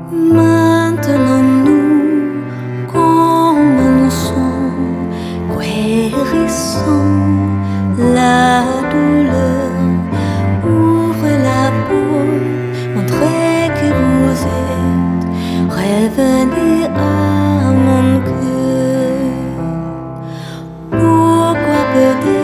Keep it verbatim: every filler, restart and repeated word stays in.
Maintenant nous, comme nous sommes, guérissons la douleur. Ouvrez la porte, montrez qui vous êtes, revenez à mon cœur. Pourquoi peut-être